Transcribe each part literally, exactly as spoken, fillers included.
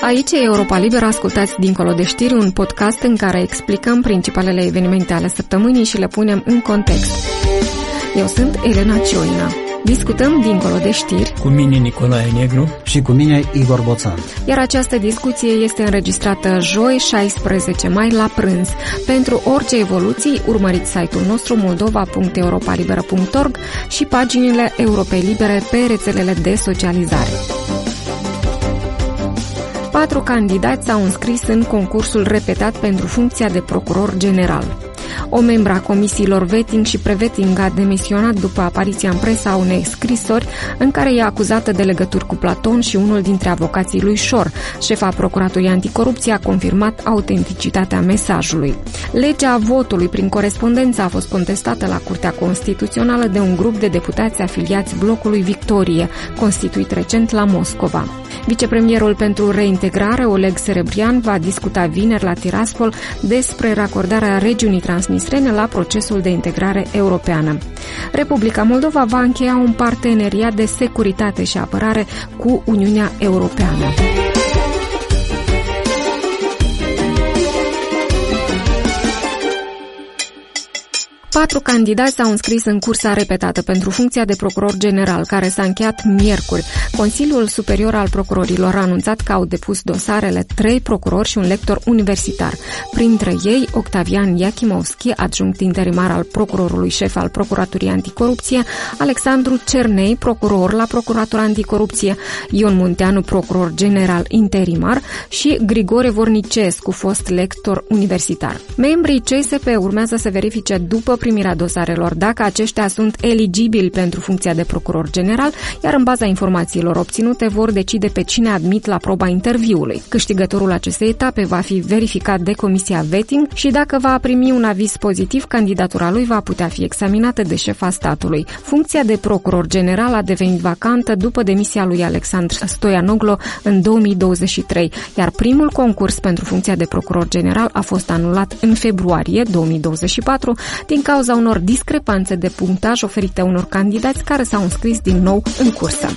Aici e Europa Liberă, ascultați Dincolo de știri, un podcast în care explicăm principalele evenimente ale săptămânii și le punem în context. Eu sunt Elena Cioina. Discutăm Dincolo de știri cu mine Nicolae Negru și cu mine Igor Boțan. Iar această discuție este înregistrată joi șaisprezece mai la prânz. Pentru orice evoluții, urmăriți site-ul nostru moldova punct europalibera punct org și paginile Europei Libere pe rețelele de socializare. Patru candidați s-au înscris în concursul repetat pentru funcția de procuror general. O membră a comisiilor vetting și prevetting a demisionat după apariția în presă a unei scrisori în care e acuzată de legături cu Platon și unul dintre avocații lui Șor. Șefa Procuraturii Anticorupție a confirmat autenticitatea mesajului. Legea votului prin corespondență a fost contestată la Curtea Constituțională de un grup de deputați afiliați Blocului Victorie, constituit recent la Moscova. Vicepremierul pentru reintegrare, Oleg Serebrian, va discuta vineri la Tiraspol despre racordarea regiunii transnistrene la procesul de integrare europeană. Republica Moldova va încheia un parteneriat de securitate și apărare cu Uniunea Europeană. Patru candidați s-au înscris în cursa repetată pentru funcția de procuror general, care s-a încheiat miercuri. Consiliul Superior al Procurorilor a anunțat că au depus dosarele trei procurori și un lector universitar. Printre ei, Octavian Iachimovski, adjunct interimar al procurorului șef al Procuraturii Anticorupție, Alexandru Cernei, procuror la Procuratura Anticorupție, Ion Munteanu, procuror general interimar și Grigore Vornicescu, fost lector universitar. Membrii C S P urmează să verifice după primirea dosarelor dacă aceștia sunt eligibili pentru funcția de procuror general, iar în baza informațiilor obținute vor decide pe cine admit la proba interviului. Câștigătorul acestei etape va fi verificat de Comisia Vetting și dacă va primi un aviz pozitiv, candidatura lui va putea fi examinată de șefa statului. Funcția de procuror general a devenit vacantă după demisia lui Alexandru Stoianoglo în două mii douăzeci și trei, iar primul concurs pentru funcția de procuror general a fost anulat în februarie două mii douăzeci și patru din cauza unor discrepanțe de punctaj oferite unor candidați care s-au înscris din nou în cursă.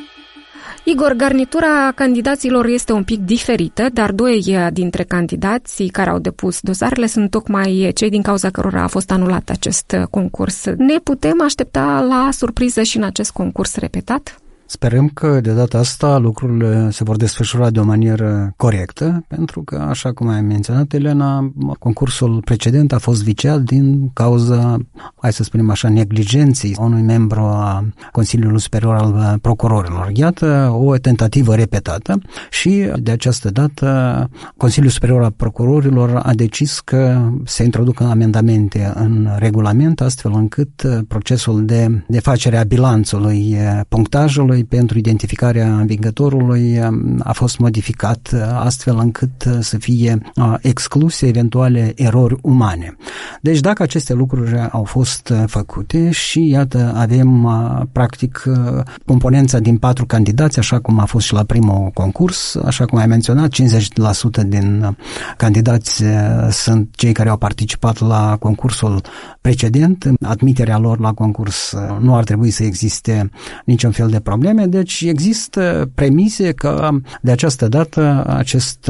Igor, garnitura candidaților este un pic diferită, dar doi dintre candidații care au depus dosarele sunt tocmai cei din cauza cărora a fost anulat acest concurs. Ne putem aștepta la surpriză și în acest concurs repetat? Sperăm că de data asta lucrurile se vor desfășura de o manieră corectă, pentru că, așa cum ai menționat, Elena, concursul precedent a fost viciat din cauza, hai să spunem așa, neglijenței unui membru a Consiliului Superior al Procurorilor. Iată o tentativă repetată și de această dată Consiliul Superior al Procurorilor a decis că se introducă amendamente în regulament, astfel încât procesul de, de facere a bilanțului punctajului pentru identificarea învingătorului a fost modificat astfel încât să fie excluse eventuale erori umane. Deci dacă aceste lucruri au fost făcute și iată avem practic componența din patru candidați, așa cum a fost și la primul concurs, așa cum ai menționat, cincizeci la sută din candidați sunt cei care au participat la concursul precedent. Admiterea lor la concurs nu ar trebui să existe niciun fel de probleme. Deci există premise că de această dată acest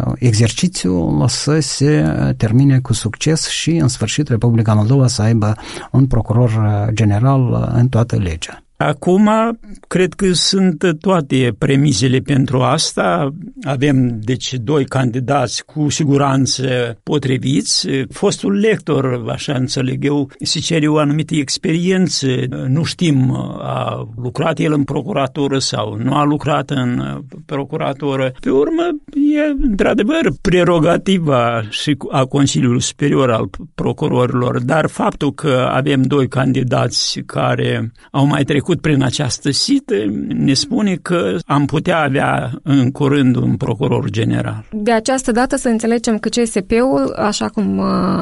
exercițiu să se termine cu succes și în sfârșit Republica Moldova să aibă un procuror general în toată legea. Acum, cred că sunt toate premisele pentru asta. Avem, deci, doi candidați cu siguranță potriviți. Fostul lector, așa înțeleg eu, se cere o anumită experiență. Nu știm, a lucrat el în procuratură sau nu a lucrat în procuratură. Pe urmă, e, într-adevăr, prerogativa și a Consiliului Superior al Procurorilor, dar faptul că avem doi candidați care au mai trecut prin această sită ne spune că am putea avea în curând un procuror general. De această dată să înțelegem că C S P-ul, așa cum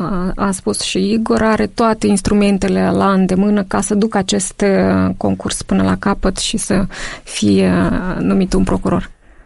a spus și Igor, are toate instrumentele la îndemână ca să ducă acest concurs până la capăt și să fie numit un procuror.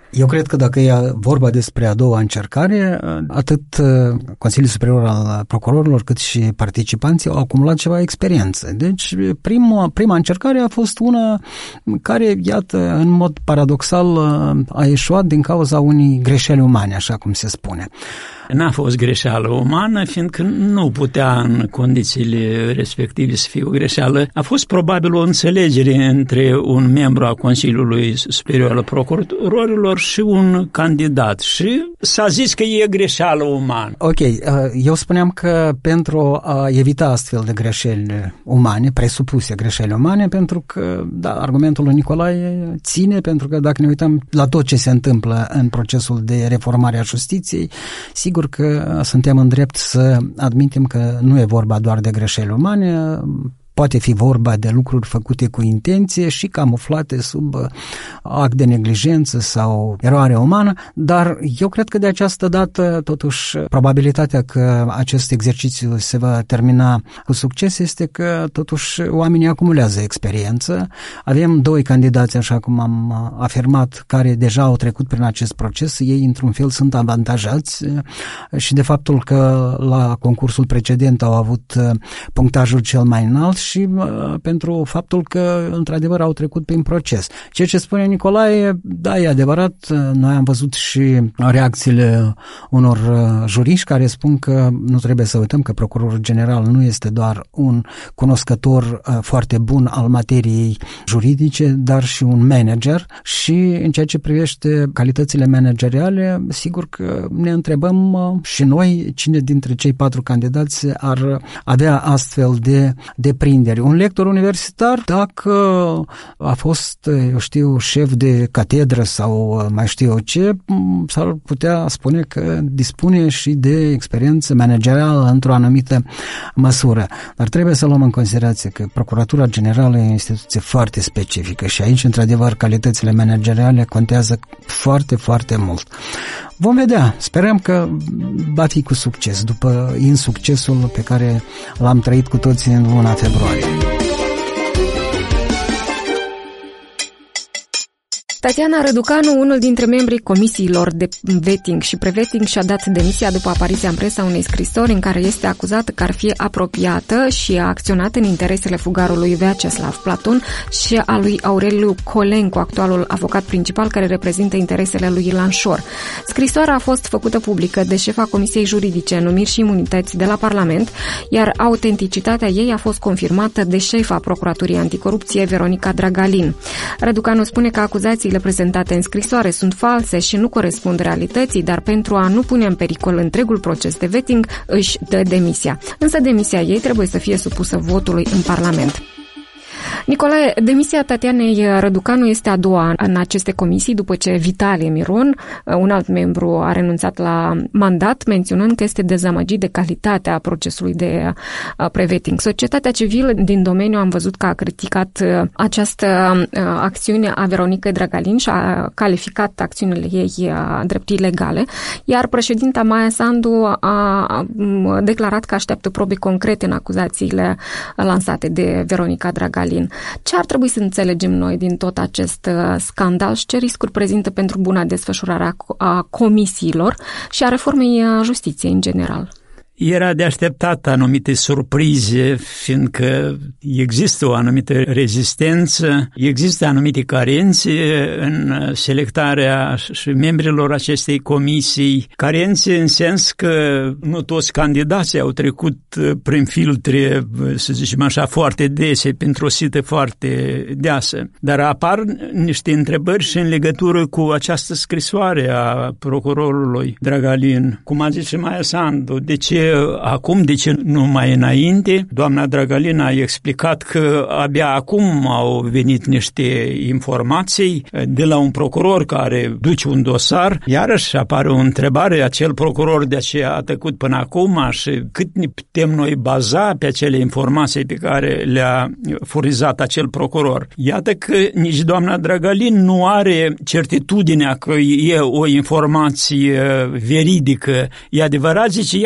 Eu cred că dacă e vorba despre a doua încercare, atât Consiliul Superior al Procurorilor cât și participanții au acumulat ceva experiență. Deci prima, prima încercare a fost una care, iată, în mod paradoxal a eșuat din cauza unei greșeli umane, așa cum se spune. N-a fost greșeală umană, fiindcă nu putea în condițiile respective să fie o greșeală. A fost probabil o înțelegere între un membru al Consiliului Superior al Procurorilor și un candidat și s-a zis că e greșeală umană. Ok, eu spuneam că pentru a evita astfel de greșeli umane, presupuse greșeli umane, pentru că, da, argumentul lui Nicolae ține, pentru că dacă ne uităm la tot ce se întâmplă în procesul de reformare a justiției, sigur că suntem în drept să admitem că nu e vorba doar de greșeli umane, poate fi vorba de lucruri făcute cu intenție și camuflate sub act de neglijență sau eroare umană, dar eu cred că de această dată, totuși, probabilitatea că acest exercițiu se va termina cu succes este că, totuși, oamenii acumulează experiență. Avem doi candidați, așa cum am afirmat, care deja au trecut prin acest proces. Ei, într-un fel, sunt avantajați și de faptul că la concursul precedent au avut punctajul cel mai înalt și pentru faptul că, într-adevăr, au trecut prin proces. Ceea ce spune Nicolae, da, e adevărat, noi am văzut și reacțiile unor juriști care spun că nu trebuie să uităm că procurorul general nu este doar un cunoscător foarte bun al materiei juridice, dar și un manager și în ceea ce privește calitățile manageriale, sigur că ne întrebăm și noi cine dintre cei patru candidați ar avea astfel de deprinderi. Un lector universitar, dacă a fost, eu știu, șef de catedră sau mai știu eu ce, s-ar putea spune că dispune și de experiență managerială într-o anumită măsură. Dar trebuie să luăm în considerație că Procuratura Generală e o instituție foarte specifică și aici, într-adevăr, calitățile manageriale contează foarte, foarte mult. Vom vedea. Sperăm că va fi cu succes, după insuccesul pe care l-am trăit cu toții în luna februarie. Tatiana Răducanu, unul dintre membrii comisiilor de vetting și prevetting, și-a dat demisia după apariția în presă unei scrisori în care este acuzată că ar fi apropiată și a acționat în interesele fugarului Vyacheslav Platon și a lui Aureliu Colencu, actualul avocat principal care reprezintă interesele lui Ilan Șor. Scrisoarea a fost făcută publică de șefa Comisiei Juridice, Numiri și Imunități de la Parlament, iar autenticitatea ei a fost confirmată de șefa Procuraturii Anticorupție, Veronica Dragalin. Răducanu spune că acuzațiile prezentate în scrisoare sunt false și nu corespund realității, dar pentru a nu pune în pericol întregul proces de vetting, își dă demisia. Însă demisia ei trebuie să fie supusă votului în Parlament. Nicolae, demisia Tatianei Răducanu este a doua în aceste comisii, după ce Vitalie Miron, un alt membru, a renunțat la mandat, menționând că este dezamăgit de calitatea procesului de prevetting. Societatea civilă din domeniu am văzut că a criticat această acțiune a Veronicăi Dragalin și a calificat acțiunile ei drept ilegale, iar președinta Maia Sandu a declarat că așteaptă probe concrete în acuzațiile lansate de Veronica Dragalin. Ce ar trebui să înțelegem noi din tot acest scandal și ce riscuri prezintă pentru buna desfășurare a comisiilor și a reformei justiției în general? Era de așteptat anumite surprize, fiindcă există o anumită rezistență, există anumite carențe în selectarea și membrilor acestei comisii, carențe în sens că nu toți candidații au trecut prin filtre, să zicem așa, foarte dese, pentru o sită foarte deasă. Dar apar niște întrebări și în legătură cu această scrisoare a procurorului Dragalin, cum a zis și Maia Sandu, de ce acum, de ce nu mai înainte? Doamna Dragalin a explicat că abia acum au venit niște informații de la un procuror care duce un dosar. Iarăși apare o întrebare, acel procuror de aceea a tăcut până acum și cât ne putem noi baza pe acele informații pe care le-a furnizat acel procuror. Iată că nici doamna Dragalin nu are certitudinea că e o informație veridică. E adevărat, zice ea, că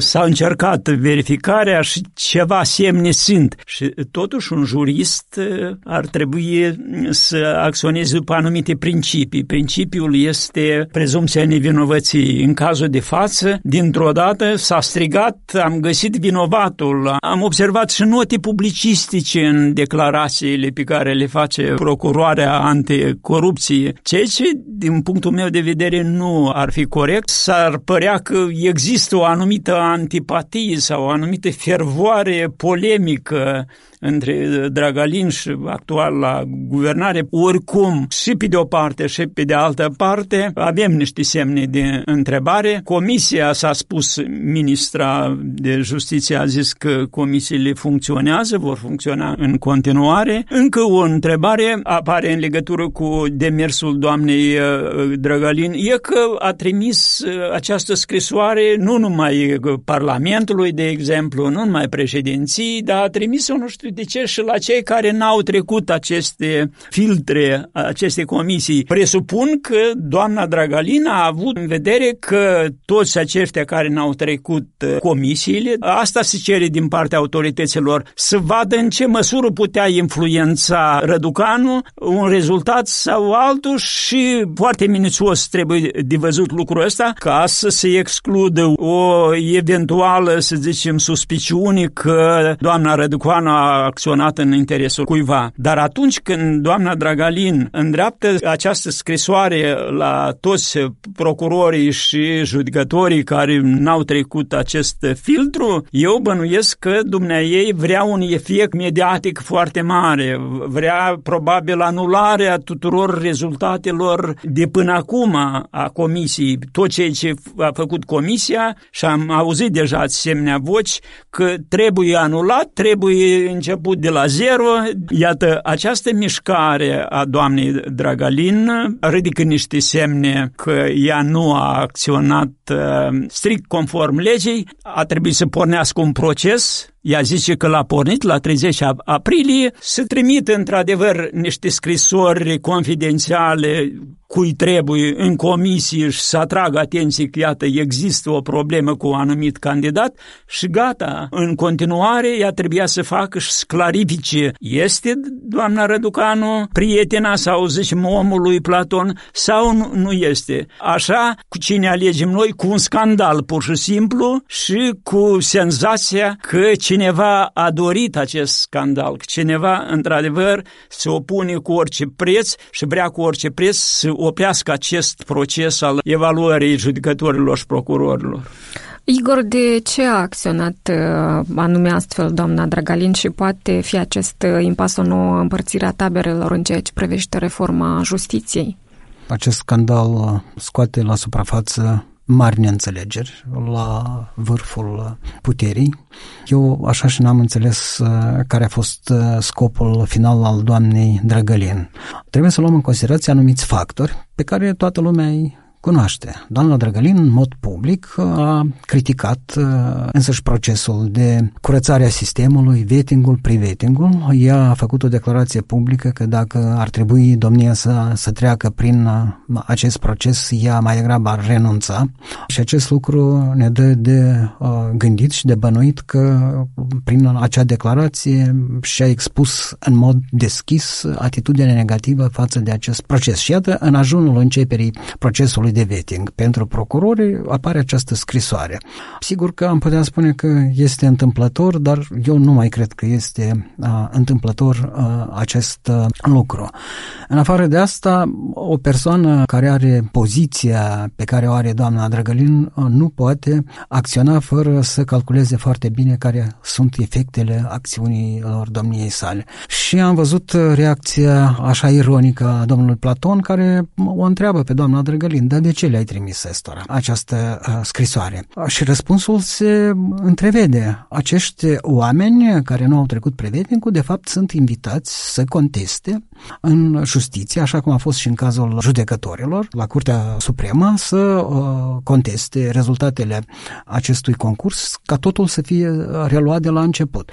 s-a încercat verificarea și ceva semne sunt. Și totuși un jurist ar trebui să acționeze după anumite principii. Principiul este prezumția nevinovăției. În cazul de față, dintr-o dată s-a strigat, am găsit vinovatul. Am observat și note publicistice în declarațiile pe care le face procuroarea anticorupție, ceea ce, din punctul meu de vedere, nu ar fi corect. S-ar părea că există o anumită antipatie sau o anumită fervoare polemică între Dragalin și actuala guvernare. Oricum, și pe de o parte și pe de altă parte, avem niște semne de întrebare. Comisia, s-a spus, ministra de Justiție a zis că comisiile funcționează, vor funcționa în continuare. Încă o întrebare apare în legătură cu demersul doamnei Dragalin. E că a trimis această scrisoare nu numai Parlamentului, de exemplu, nu numai președinții, dar a trimis-o, nu știu de ce, și la cei care n-au trecut aceste filtre, aceste comisii. Presupun că doamna Dragalin a avut în vedere că toți aceștia care n-au trecut comisiile, asta se cere din partea autorităților, să vadă în ce măsură putea influența Răducanu un rezultat sau altul și foarte minuțios trebuie de văzut lucrul ăsta ca să se excludă o eventuală, să zicem, suspiciune că doamna Răducanu a acționat în interesul cuiva. Dar atunci când doamna Dragalin îndreaptă această scrisoare la toți procurorii și judecătorii care n-au trecut acest filtru, eu bănuiesc că dumneaei vrea un efect mediatic foarte mare, vrea probabil anularea tuturor rezultatelor de până acum a comisiei, tot ceea ce a făcut comisia, și am auzit deja asemenea voci că trebuie anulat, trebuie început de la zero. Iată, această mișcare a doamnei Dragalin ridică niște semne că ea nu a acționat uh, strict conform legii, a trebuit să pornească un proces. Ea zice că l-a pornit la treizeci aprilie, se trimit într-adevăr niște scrisori confidențiale cui trebuie în comisie și să atragă atenție că, iată, există o problemă cu un anumit candidat și gata. În continuare, ea trebuia să facă și să clarifice, este doamna Răducanu prietena sau, zicem, omul lui Platon sau nu, nu este. Așa, cu cine alegem noi? Cu un scandal, pur și simplu, și cu senzația că cineva a dorit acest scandal, că cineva, într-adevăr, se opune cu orice preț și vrea cu orice preț să oprească acest proces al evaluării judecătorilor și procurorilor. Igor, de ce a acționat anume astfel doamna Dragalin și poate fi acest impas o nouă împărțire a taberelor în ceea ce privește reforma justiției? Acest scandal scoate la suprafață mari neînțelegeri la vârful puterii. Eu așa și n-am înțeles care a fost scopul final al doamnei Dragalin. Trebuie să luăm în considerație anumiți factori pe care toată lumea îi cunoaște. Doamna Dragalin, în mod public, a criticat însăși procesul de curățare a sistemului, vetting-ul, pre-vetting-ul. Ea a făcut o declarație publică că dacă ar trebui domnia să, să treacă prin acest proces, ea mai degrabă ar renunța. Și acest lucru ne dă de uh, gândit și de bănuit că prin acea declarație și-a expus în mod deschis atitudinea negativă față de acest proces. Și iată, în ajunul începerii procesului de vetting pentru procurori apare această scrisoare. Sigur că am putea spune că este întâmplător, dar eu nu mai cred că este uh, întâmplător uh, acest uh, lucru. În afară de asta, o persoană care are poziția pe care o are doamna Dragalin uh, nu poate acționa fără să calculeze foarte bine care sunt efectele acțiunilor domniei sale. Și am văzut reacția așa ironică a domnului Platon, care o întreabă pe doamna Dragalin: dar de ce le-ai trimis ăstora această uh, scrisoare? Și răspunsul se întrevede. Acești oameni care nu au trecut pre-vetting-ul, de fapt, sunt invitați să conteste în justiție, așa cum a fost și în cazul judecătorilor, la Curtea Supremă, să uh, conteste rezultatele acestui concurs, ca totul să fie reluat de la început.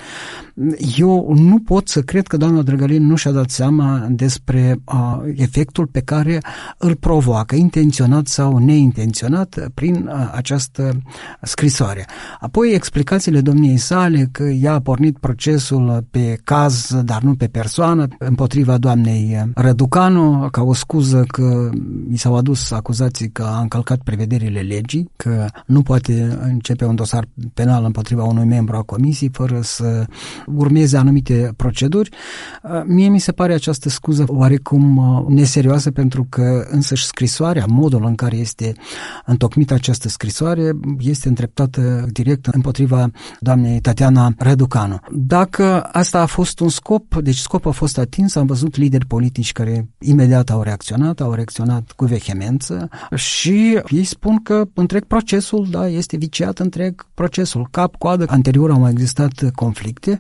Eu nu pot să cred că doamna Dragalin nu și-a dat seama despre uh, efectul pe care îl provoacă intenționat intenționat sau neintenționat prin această scrisoare. Apoi explicațiile domniei sale că ea a pornit procesul pe caz, dar nu pe persoană, împotriva doamnei Răducanu, ca o scuză că i s-au adus acuzații că a încălcat prevederile legii, că nu poate începe un dosar penal împotriva unui membru a comisiei fără să urmeze anumite proceduri. Mie mi se pare această scuză oarecum neserioasă, pentru că însăși scrisoarea, modul în care este întocmită această scrisoare, este îndreptată direct împotriva doamnei Tatiana Răducanu. Dacă asta a fost un scop, deci scopul a fost atins, am văzut lideri politici care imediat au reacționat, au reacționat cu vehemență și ei spun că întreg procesul, da, este viciat întreg procesul. Cap, coadă, anterior au mai existat conflicte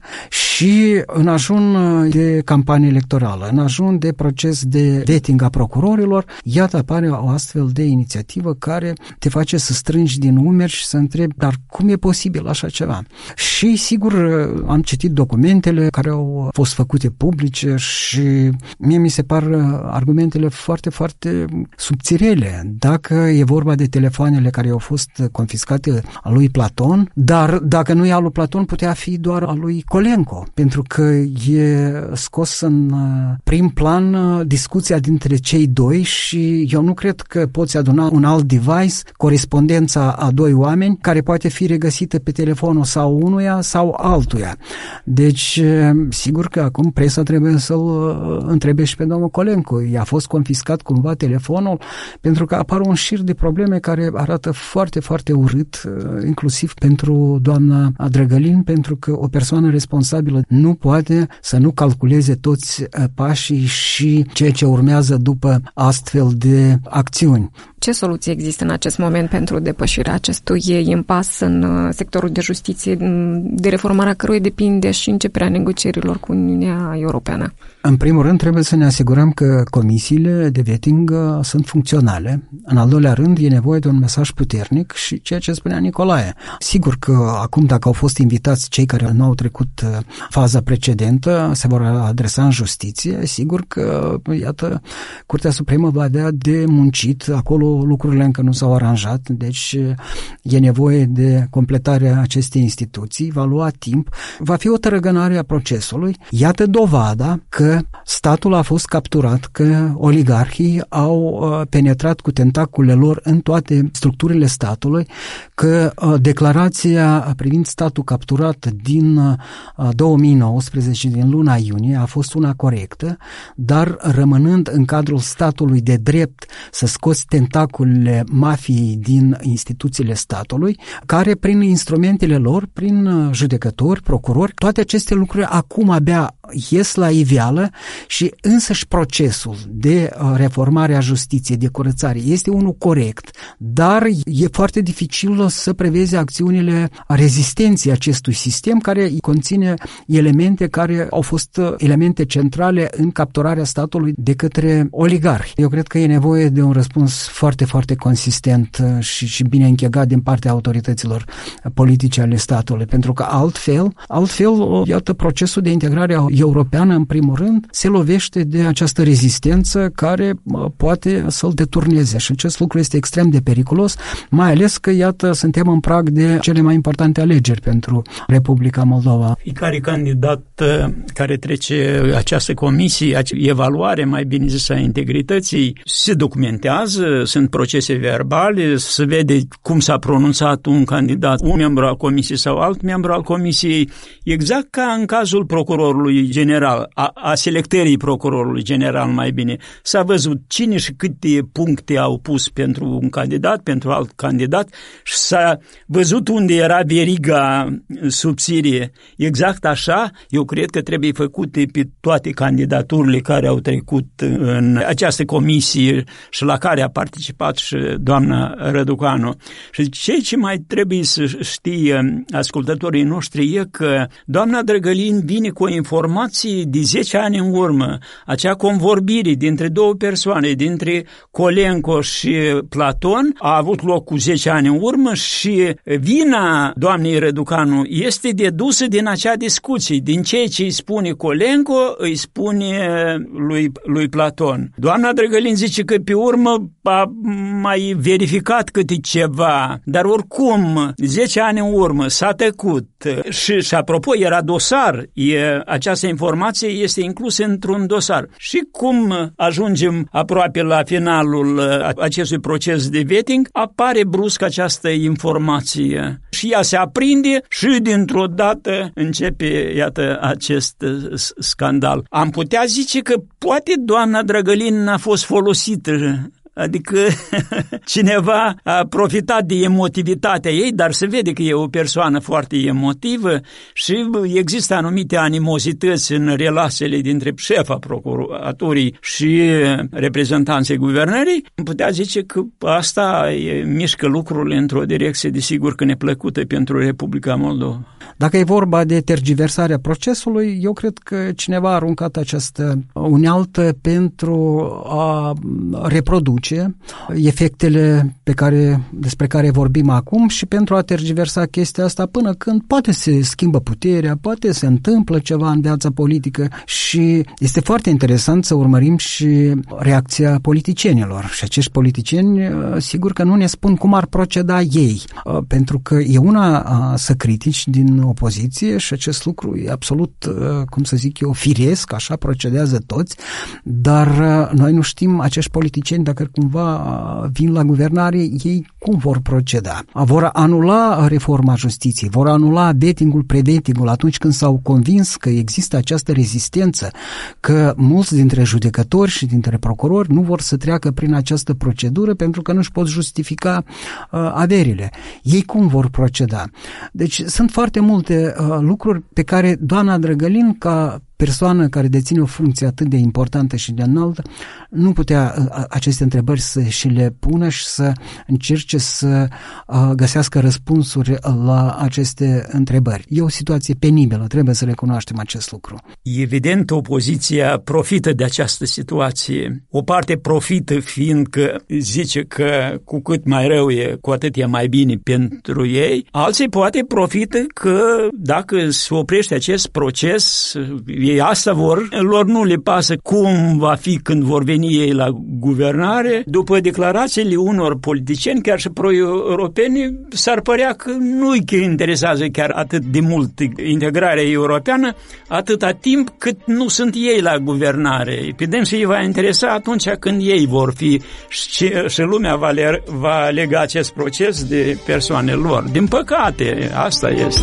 și în ajun de campanie electorală, în ajun de proces de vetting a procurorilor, iată apare o astfel de inițiativă care te face să strângi din umeri și să întrebi, dar cum e posibil așa ceva? Și sigur am citit documentele care au fost făcute publice și mie mi se par argumentele foarte, foarte subțirele. Dacă e vorba de telefoanele care au fost confiscate al lui Platon, dar dacă nu e al lui Platon, putea fi doar al lui Colenco, pentru că e scos în prim plan discuția dintre cei doi și eu nu cred că poți aduna un alt device, corespondența a doi oameni, care poate fi regăsită pe telefonul sau unuia sau altuia. Deci, sigur că acum presa trebuie să-l întrebe și pe domnul Colenco. I-a fost confiscat cumva telefonul, pentru că apar un șir de probleme care arată foarte, foarte urât, inclusiv pentru doamna Drăgălin, pentru că o persoană responsabilă nu poate să nu calculeze toți pașii și ceea ce urmează după astfel de acțiuni. Ce soluție există în acest moment pentru depășirea acestui impas în sectorul de justiție, de reformarea căruia depinde și începerea negocierilor cu Uniunea Europeană? În primul rând, trebuie să ne asigurăm că comisiile de vetting sunt funcționale. În al doilea rând, e nevoie de un mesaj puternic și ceea ce spunea Nicolae. Sigur că acum, dacă au fost invitați cei care nu au trecut faza precedentă, se vor adresa în justiție. Sigur că, iată, Curtea Supremă va avea de muncit. Acolo lucrurile încă nu s-au aranjat, deci e nevoie de completarea acestei instituții, va lua timp, va fi o tărăgănare a procesului. Iată dovada că statul a fost capturat, că oligarhii au penetrat cu tentaculele lor în toate structurile statului, că declarația privind statul capturat din două mii nouăsprezece, din luna iunie, a fost una corectă, dar rămânând în cadrul statului de drept să scoți tentaculele mafiei din instituțiile statului, care prin instrumentele lor, prin judecători, procurori, toate aceste lucruri acum abia ies la iveală și însăși procesul de reformare a justiției, de curățare, este unul corect, dar e foarte dificil să prevezi acțiunile rezistenței acestui sistem, care conține elemente care au fost elemente centrale în capturarea statului de către oligarhi. Eu cred că e nevoie de un răspuns foarte, foarte consistent și, și bine închegat din partea autorităților politice ale statului, pentru că altfel, altfel, iată, procesul de integrare europeană, în primul rând, se lovește de această rezistență care poate să-l deturneze și acest lucru este extrem de periculos, mai ales că, iată, suntem în prag de cele mai importante alegeri pentru Republica Moldova. Fiecare candidat care trece această comisie, evaluare, mai bine zis, a integrității, se documentează, sunt procese verbale, se vede cum s-a pronunțat un candidat, un membru al comisiei sau alt membru al comisiei, exact ca în cazul procurorului general, a, a selectării procurorului general, mai bine. S-a văzut cine și câte puncte au pus pentru un candidat, pentru alt candidat și s-a văzut unde era veriga subțirie. Exact așa, eu cred că trebuie făcute pe toate candidaturile care au trecut în această comisie și la care a participat și doamna Răducanu. Și ceea ce mai trebuie să știe ascultătorii noștri e că doamna Drăgălin vine cu o informație informații de zece ani în urmă, acea convorbire dintre două persoane, dintre Colenco și Platon, a avut loc cu zece ani în urmă și vina doamnei Răducanu este dedusă din acea discuție, din ceea ce îi spune Colenco, îi spune lui, lui Platon. Doamna Drăgălin zice că pe urmă a mai verificat câte ceva, dar oricum, zece ani în urmă s-a tăcut și, și apropo, era dosar, e, această informație este inclusă într-un dosar. Și cum ajungem aproape la finalul acestui proces de vetting, apare brusc această informație și ea se aprinde și dintr-o dată începe, iată, acest scandal. Am putea zice că poate doamna Drăgălin a fost folosită, adică cineva a profitat de emotivitatea ei, dar se vede că e o persoană foarte emotivă și există anumite animozități în relațiile dintre șefa procuraturii și reprezentanții guvernării. Putea zice că asta e, mișcă lucrurile într-o direcție, desigur, că neplăcută pentru Republica Moldova. Dacă e vorba de tergiversarea procesului, eu cred că cineva a aruncat această unealtă pentru a reproduce efectele pe care, despre care vorbim acum și pentru a tergiversa chestia asta până când poate se schimbă puterea, poate se întâmplă ceva în viața politică și este foarte interesant să urmărim și reacția politicienilor. Și acești politicieni, sigur că nu ne spun cum ar proceda ei, pentru că e una să critici din opoziție și acest lucru e absolut, cum să zic eu, firesc, așa procedează toți, dar noi nu știm acești politicieni dacă cumva vin la guvernare, ei cum vor proceda? Vor anula reforma justiției, vor anula betting-ul, pre-betting-ul atunci când s-au convins că există această rezistență, că mulți dintre judecători și dintre procurori nu vor să treacă prin această procedură pentru că nu-și pot justifica uh, averile. Ei cum vor proceda? Deci sunt foarte multe uh, lucruri pe care doamna Drăgălin, ca persoană care deține o funcție atât de importantă și de înaltă, nu putea aceste întrebări să și le pună și să încerce să găsească răspunsuri la aceste întrebări. E o situație penibilă, trebuie să recunoaștem acest lucru. Evident, opoziția profită de această situație. O parte profită fiindcă zice că cu cât mai rău e, cu atât e mai bine pentru ei. Alții poate profită că dacă se oprește acest proces, ei asta vor, lor nu le pasă cum va fi când vor veni ei la guvernare. După declarațiile unor politicieni, chiar și pro-europeni, s-ar părea că nu-i că interesează chiar atât de mult integrarea europeană, atâta timp cât nu sunt ei la guvernare. Evident, și îi va interesa atunci când ei vor fi și, și lumea va, le, va lega acest proces de persoanele lor. Din păcate, asta este.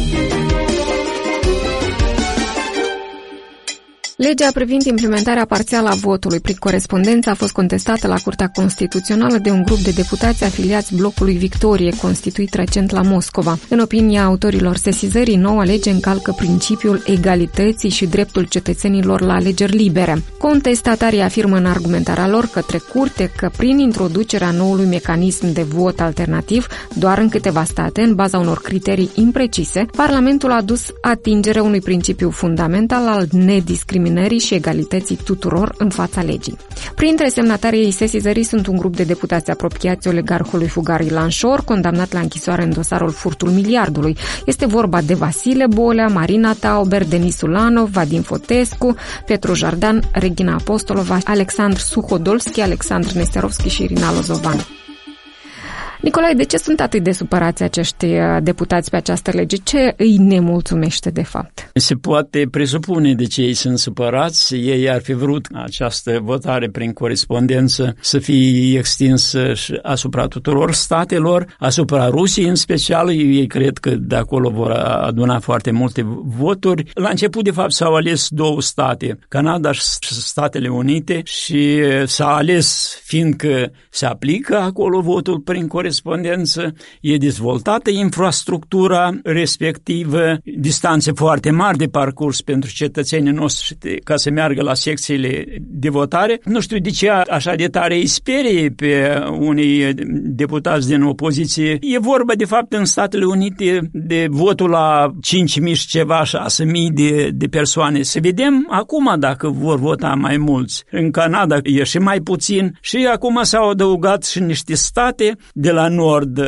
Legea privind implementarea parțială a votului prin corespondență a fost contestată la Curtea Constituțională de un grup de deputați afiliați blocului Victorie, constituit recent la Moscova. În opinia autorilor sesizării, noua lege încalcă principiul egalității și dreptul cetățenilor la alegeri libere. Contestatarii afirmă în argumentarea lor către Curte că prin introducerea noului mecanism de vot alternativ, doar în câteva state, în baza unor criterii imprecise, Parlamentul a dus atingerea unui principiu fundamental al nediscriminării și egalității tuturor în fața legii. Printre semnatarii sesizării sunt un grup de deputați apropiați oligarhului fugar Ilan Șor, condamnat la închisoare în dosarul furtul miliardului. Este vorba de Vasile Bolea, Marina Tauber, Denis Ulanov, Vadim Fotescu, Petru Jardan, Regina Apostolova, Alexandru Suhodolski, Alexandru Nesterovski și Irina Lozovan. Nicolae, de ce sunt atât de supărați acești deputați pe această lege? Ce îi nemulțumește de fapt? Se poate presupune de ce ei sunt supărați. Ei ar fi vrut această votare prin corespondență să fie extinsă și asupra tuturor statelor, asupra Rusiei în special. Ei cred că de acolo vor aduna foarte multe voturi. La început, de fapt, s-au ales două state, Canada și Statele Unite, și s-a ales fiindcă se aplică acolo votul prin corespondență, corespondență, e dezvoltată infrastructura respectivă, distanțe foarte mari de parcurs pentru cetățenii noștri ca să meargă la secțiile de votare. Nu știu de ce așa de tare îi sperie pe unii deputați din opoziție. E vorba de fapt în Statele Unite de votul la cinci mii și ceva, șase mii de, de persoane. Să vedem acum dacă vor vota mai mulți. În Canada e și mai puțin și acum s-au adăugat și niște state de la nord,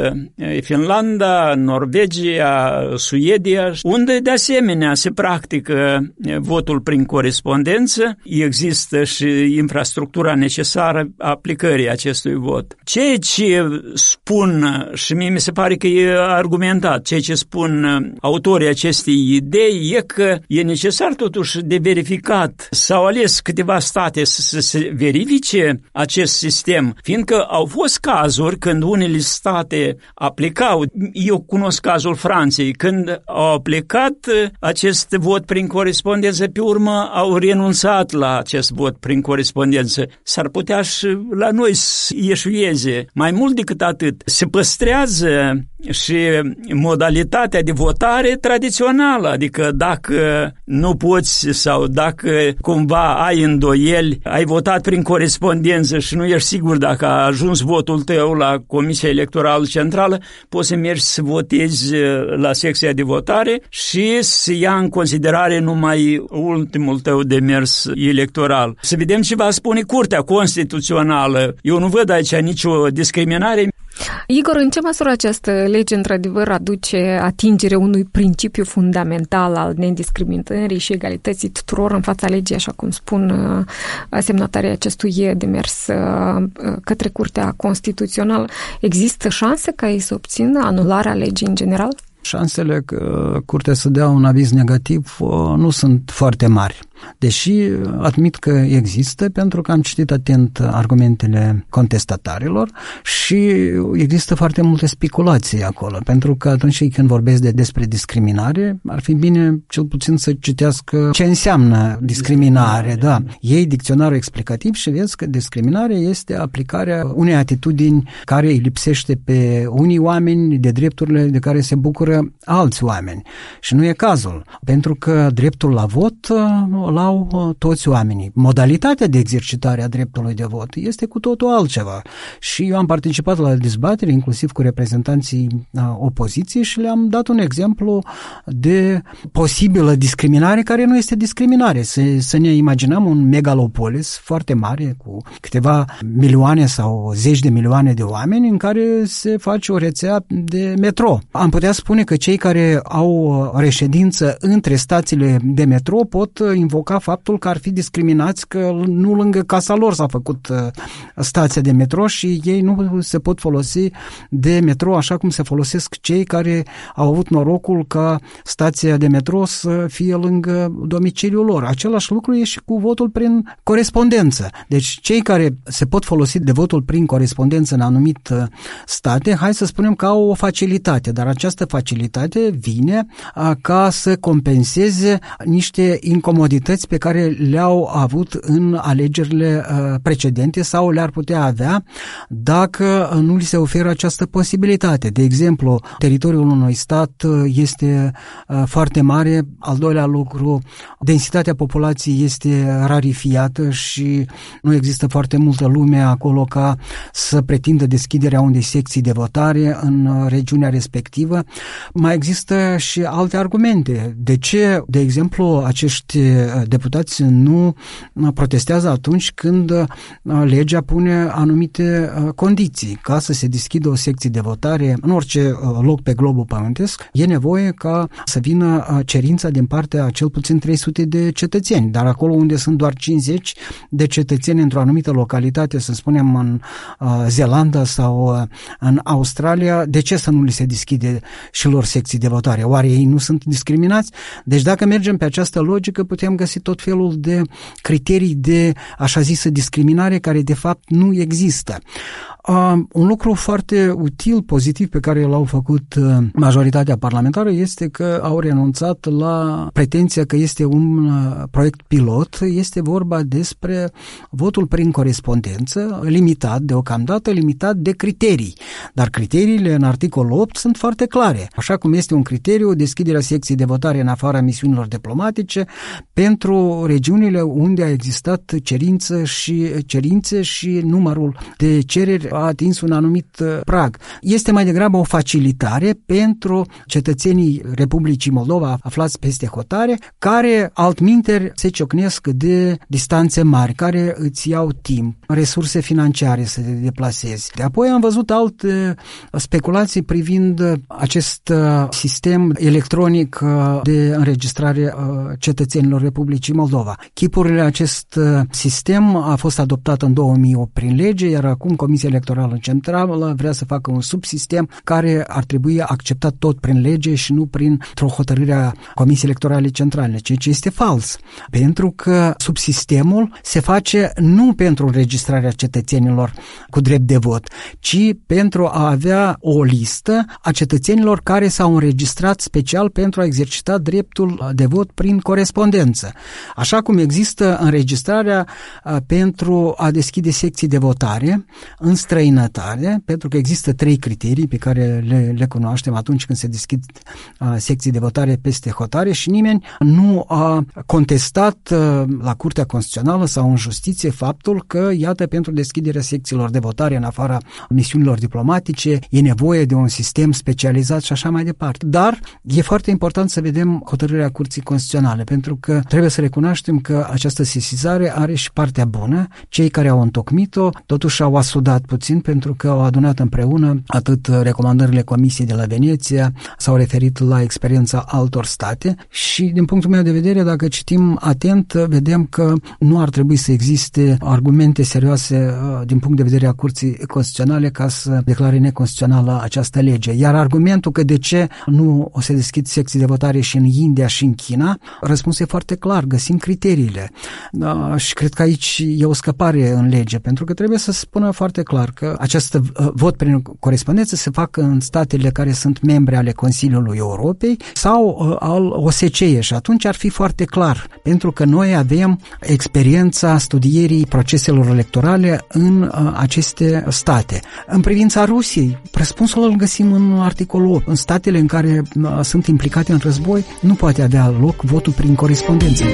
Finlanda, Norvegia, Suedia, unde de asemenea se practică votul prin corespondență. Există și infrastructura necesară aplicării acestui vot. Ceea ce spun, și mie mi se pare că e argumentat, ceea ce spun autorii acestei idei e că e necesar totuși de verificat. S-au ales câteva state să se verifice acest sistem, fiindcă au fost cazuri când unele state aplicau, eu cunosc cazul Franței, când au aplicat acest vot prin corespondență, pe urmă au renunțat la acest vot prin corespondență. S-ar putea și la noi să ieșuieze. Mai mult decât atât, se păstrează și modalitatea de votare tradițională, adică dacă nu poți sau dacă cumva ai îndoieli, ai votat prin corespondență și nu ești sigur dacă a ajuns votul tău la Comisia Electorală Centrală, poți să mergi să votezi la secția de votare și să ia în considerare numai ultimul tău demers electoral. Să vedem ce va spune Curtea Constituțională. Eu nu văd aici nicio discriminare. Igor, în ce măsură această lege într-adevăr aduce atingere unui principiu fundamental al nediscriminării și egalității tuturor în fața legii, așa cum spun semnatarii acestui demers către Curtea Constituțională? Există șanse ca ei să obțină anularea legii în general? Șansele că Curtea să dea un aviz negativ nu sunt foarte mari, deși admit că există, pentru că am citit atent argumentele contestatarilor și există foarte multe speculații acolo, pentru că atunci când vorbesc de, despre discriminare, ar fi bine cel puțin să citească ce înseamnă discriminare. Da. Iei dicționarul explicativ și vezi că discriminare este aplicarea unei atitudini care îi lipsește pe unii oameni de drepturile de care se bucură alți oameni. Și nu e cazul, pentru că dreptul la vot îl au toți oamenii. Modalitatea de exercitare a dreptului de vot este cu totul altceva. Și eu am participat la dezbatere, inclusiv cu reprezentanții opoziției, și le-am dat un exemplu de posibilă discriminare care nu este discriminare. Să, să ne imaginăm un megalopolis foarte mare cu câteva milioane sau zeci de milioane de oameni în care se face o rețea de metro. Am putea spune că cei care au reședință între stațiile de metro pot invoca faptul că ar fi discriminați că nu lângă casa lor s-a făcut stația de metro și ei nu se pot folosi de metro așa cum se folosesc cei care au avut norocul ca stația de metro să fie lângă domiciliul lor. Același lucru e și cu votul prin corespondență. Deci cei care se pot folosi de votul prin corespondență în anumite state, hai să spunem că au o facilitate, dar această facilitate vine a, ca să compenseze niște incomodități pe care le-au avut în alegerile a, precedente sau le-ar putea avea dacă nu li se oferă această posibilitate. De exemplu, teritoriul unui stat este a, foarte mare, al doilea lucru, densitatea populației este rarifiată și nu există foarte multă lume acolo ca să pretindă deschiderea unei secții de votare în regiunea respectivă. Mai există și alte argumente. De ce, de exemplu, acești deputați nu protestează atunci când legea pune anumite condiții? Ca să se deschidă o secție de votare în orice loc pe globul pământesc, e nevoie ca să vină cerința din partea cel puțin trei sute de cetățeni, dar acolo unde sunt doar cincizeci de cetățeni într-o anumită localitate, să spunem în Zeelandă sau în Australia, de ce să nu li se deschide și lor secții de votare? Oare ei nu sunt discriminați? Deci dacă mergem pe această logică, putem găsi tot felul de criterii de așa zisă discriminare care de fapt nu există. Uh, un lucru foarte util, pozitiv, pe care l-au făcut uh, majoritatea parlamentară este că au renunțat la pretenția că este un uh, proiect pilot. Este vorba despre votul prin corespondență, limitat deocamdată, limitat de criterii. Dar criteriile în articolul opt sunt foarte clare. Așa cum este un criteriu deschiderea secției de votare în afara misiunilor diplomatice pentru regiunile unde a existat cerință și, cerințe și numărul de cereri a atins un anumit prag. Este mai degrabă o facilitare pentru cetățenii Republicii Moldova aflați peste hotare, care altminteri se ciocnesc de distanțe mari, care îți iau timp, resurse financiare să te deplasezi. De apoi am văzut alte speculații privind acest sistem electronic de înregistrare cetățenilor Republicii Moldova. Chipurile acest sistem a fost adoptat în două mii opt prin lege, iar acum Comisia Electorală Centrală vrea să facă un subsistem care ar trebui acceptat tot prin lege și nu printr-o hotărâre a Comisiei Electorale Centrale, ceea ce este fals. Pentru că subsistemul se face nu pentru înregistrarea cetățenilor cu drept de vot, ci pentru a avea o listă a cetățenilor care s-au înregistrat special pentru a exercita dreptul de vot prin corespondență. Așa cum există înregistrarea pentru a deschide secții de votare în străinătate, pentru că există trei criterii pe care le, le cunoaștem atunci când se deschid uh, secții de votare peste hotare și nimeni nu a contestat uh, la Curtea Constituțională sau în justiție faptul că, iată, pentru deschiderea secțiilor de votare în afara misiunilor diplomatice e nevoie de un sistem specializat și așa mai departe. Dar e foarte important să vedem hotărârea Curții Constituționale, pentru că trebuie să recunoaștem că această sesizare are și partea bună. Cei care au întocmit-o totuși au asudat puțin pentru că au adunat împreună atât recomandările Comisiei de la Veneția, s-au referit la experiența altor state și din punctul meu de vedere, dacă citim atent, vedem că nu ar trebui să existe argumente serioase din punct de vedere a Curții Constituționale ca să declare neconstituțională această lege. Iar argumentul că de ce nu o să deschid secții de votare și în India și în China, răspunsul e foarte clar, găsim criteriile. Da, și cred că aici e o scăpare în lege, pentru că trebuie să spună foarte clar că acest vot prin corespondență se facă în statele care sunt membre ale Consiliului Europei sau al O S C E și atunci ar fi foarte clar, pentru că noi avem experiența studierii proceselor electorale în aceste state. În privința Rusiei, răspunsul îl găsim în articolul opt. În statele în care sunt implicate în război, nu poate avea loc votul prin corespondență.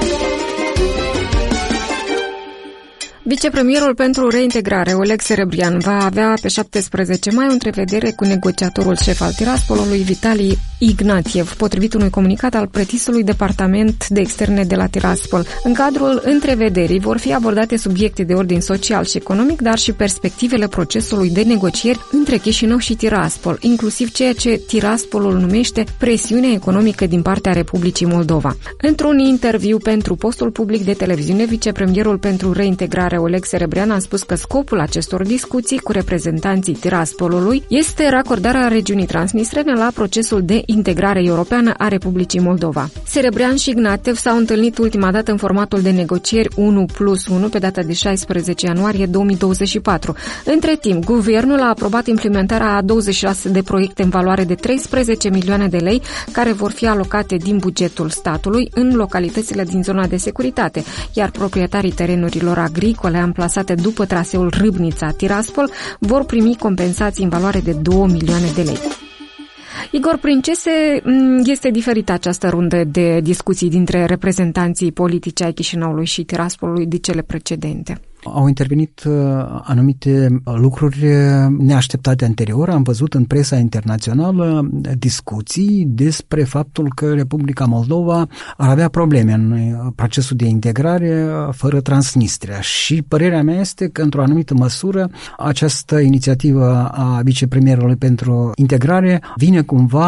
Vicepremierul pentru reintegrare, Oleg Serebrian, va avea pe șaptesprezece mai o întrevedere cu negociatorul șef al Tiraspolului, Vitali Ignatiev, potrivit unui comunicat al pretisului Departament de Externe de la Tiraspol. În cadrul întrevederii vor fi abordate subiecte de ordin social și economic, dar și perspectivele procesului de negocieri între Chișinău și Tiraspol, inclusiv ceea ce Tiraspolul numește presiunea economică din partea Republicii Moldova. Într-un interviu pentru postul public de televiziune, vicepremierul pentru reintegrare Oleg Serebrian a spus că scopul acestor discuții cu reprezentanții Tiraspolului este racordarea regiunii transnistrene la procesul de integrare europeană a Republicii Moldova. Serebrian și Ignatiev s-au întâlnit ultima dată în formatul de negocieri unu plus unu pe data de șaisprezece ianuarie două mii douăzeci și patru. Între timp, guvernul a aprobat implementarea a douăzeci și șase de proiecte în valoare de treisprezece milioane de lei care vor fi alocate din bugetul statului în localitățile din zona de securitate, iar proprietarii terenurilor agricole amplasate după traseul Râbnița-Tiraspol vor primi compensații în valoare de două milioane de lei. Igor, prin ce se este diferită această rundă de discuții dintre reprezentanții politici ai Chișinăului și Tiraspolului de cele precedente? Au intervenit uh, anumite lucruri neașteptate anterior. Am văzut în presa internațională discuții despre faptul că Republica Moldova ar avea probleme în procesul de integrare fără Transnistria și părerea mea este că într-o anumită măsură această inițiativă a vicepremierului pentru integrare vine cumva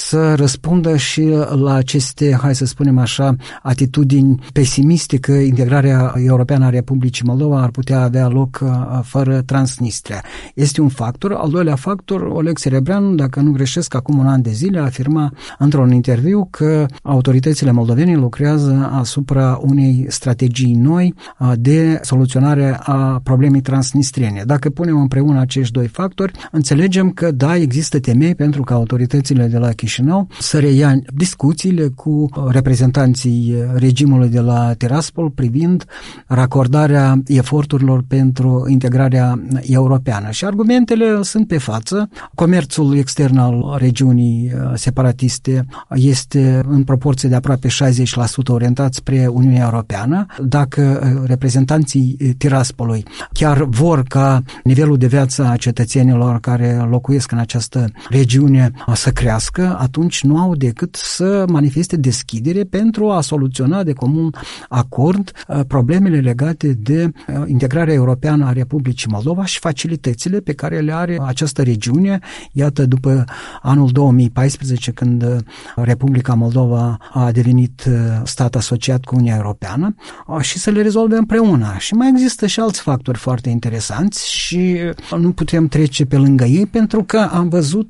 să răspundă și la aceste, hai să spunem așa, atitudini pesimiste că integrarea europeană a Republicii Moldova ar putea avea loc fără Transnistria. Este un factor. Al doilea factor, Oleg Serebreanu, dacă nu greșesc, acum un an de zile afirma într-un interviu că autoritățile moldovene lucrează asupra unei strategii noi de soluționare a problemei transnistriene. Dacă punem împreună acești doi factori, înțelegem că da, există temei pentru ca autoritățile de la Chișinău să reia discuțiile cu reprezentanții regimului de la Tiraspol privind racordarea eforturilor pentru integrarea europeană. Și argumentele sunt pe față. Comerțul extern al regiunii separatiste este în proporție de aproape șaizeci la sută orientat spre Uniunea Europeană. Dacă reprezentanții Tiraspolului chiar vor ca nivelul de viață a cetățenilor care locuiesc în această regiune să crească, atunci nu au decât să manifeste deschidere pentru a soluționa de comun acord problemele legate de integrarea europeană a Republicii Moldova și facilitățile pe care le are această regiune. Iată, după anul două mii paisprezece, când Republica Moldova a devenit stat asociat cu Uniunea Europeană, și să le rezolve împreună. Și mai există și alți factori foarte interesanți și nu putem trece pe lângă ei, pentru că am văzut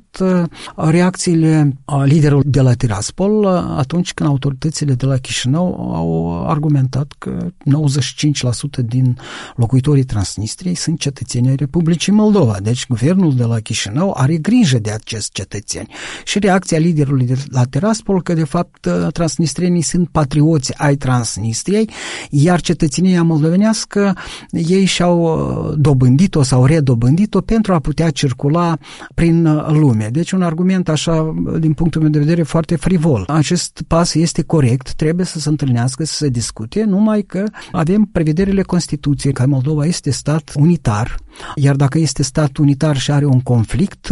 reacțiile liderului de la Tiraspol atunci când autoritățile de la Chișinău au argumentat că nouăzeci și cinci la sută din locuitorii Transnistriei sunt cetățeni ai Republicii Moldova. Deci guvernul de la Chișinău are grijă de acești cetățeni. Și reacția liderului de la Tiraspol că de fapt transnistrienii sunt patrioți ai Transnistriei, iar cetățenia moldovenească ei și-au dobândit-o sau redobândit-o pentru a putea circula prin lume. Deci un argument așa, din punctul meu de vedere, foarte frivol. Acest pas este corect, trebuie să se întâlnească, să se discute, numai că avem prevederile Constituției că Moldova este stat unitar, iar dacă este stat unitar și are un conflict,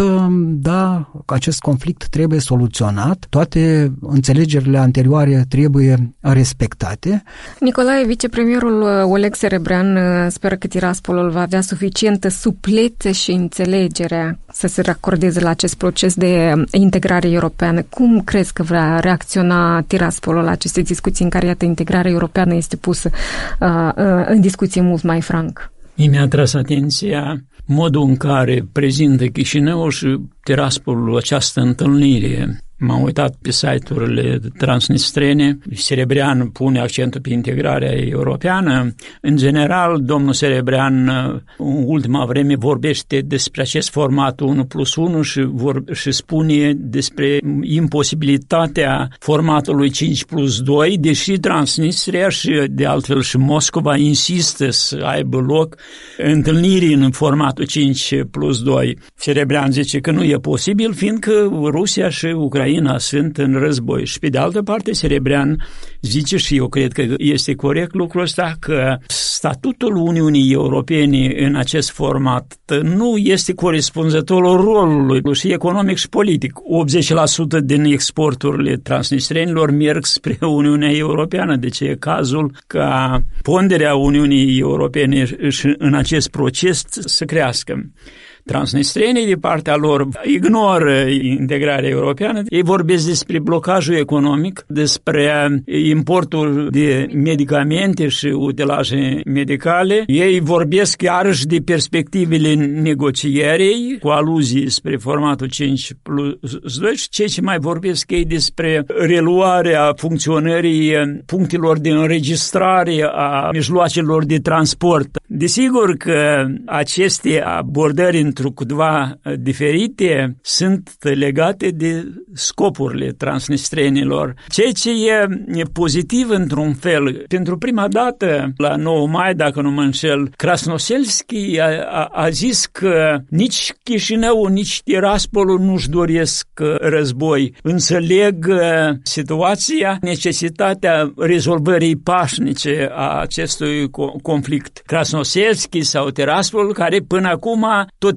da, acest conflict trebuie soluționat, toate înțelegerile anterioare trebuie respectate. Nicolae, vicepremierul Oleg Serebrean speră că Tiraspolul va avea suficientă suplețe și înțelegere să se racordeze la acest proces de integrare europeană. Cum crezi că va reacționa Tiraspolul la aceste discuții în care, iată, integrarea europeană este pusă uh, uh, în discuție mult mai franc? Mi-a atras atenția modul în care prezintă Chișinău și Tiraspolul această întâlnire. M-am uitat pe site-urile transnistrene. Serebrean pune accentul pe integrarea europeană. În general, domnul Serebrean în ultima vreme vorbește despre acest format unu plus unu și, vor, și spune despre imposibilitatea formatului cinci plus doi, deși Transnistria și de altfel și Moscova insistă să aibă loc întâlniri în formatul cinci plus doi. Serebrean zice că nu e posibil, fiindcă Rusia și Ucraina sunt în război. Și pe de altă parte, Serebrean zice, și eu cred că este corect lucrul ăsta, că statutul Uniunii Europene în acest format nu este corespunzător rolului și economic și politic. optzeci la sută din exporturile transnistrienilor merg spre Uniunea Europeană, deci e cazul ca ponderea Uniunii Europene și în acest proces să crească. Transnistrienii, de partea lor, ignoră integrarea europeană. Ei vorbesc despre blocajul economic, despre importul de medicamente și utilaje medicale. Ei vorbesc iarăși de perspectivele negocierii, cu aluzii spre formatul cinci plus doi, și cei ce mai vorbesc ei despre reluarea funcționării punctelor de înregistrare a mijloacelor de transport. Desigur că aceste abordări întrucâtva diferite sunt legate de scopurile transnistrienilor. Ceea ce e pozitiv într-un fel, pentru prima dată la nouă mai, dacă nu mă înșel, Krasnoselski a, a, a zis că nici Chișinău, nici Tiraspolul nu-și doresc război. Înțeleg situația, necesitatea rezolvării pașnice a acestui conflict. Krasnoselski sau Tiraspol, care până acum tot